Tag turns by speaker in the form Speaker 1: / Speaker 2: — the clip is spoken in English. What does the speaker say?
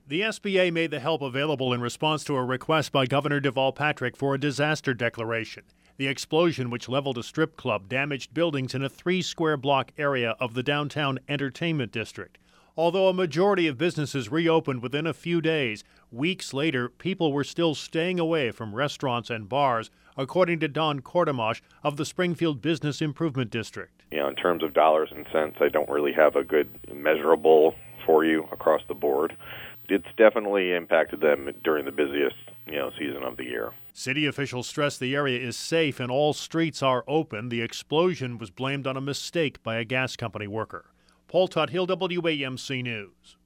Speaker 1: The SBA made the help available in response to a request by Governor Deval Patrick for a disaster declaration. The explosion, which leveled a strip club, damaged buildings in a 3-square-block area of the downtown entertainment district. Although a majority of businesses reopened within a few days, weeks later, people were still staying away from restaurants and bars, according to Don Cordemosh of the Springfield Business Improvement District.
Speaker 2: In terms of dollars and cents, I don't really have a good measurable for you across the board. It's definitely impacted them during the busiest, season of the year.
Speaker 1: City officials stress the area is safe and all streets are open. The explosion was blamed on a mistake by a gas company worker. Paul Tuthill, WAMC News.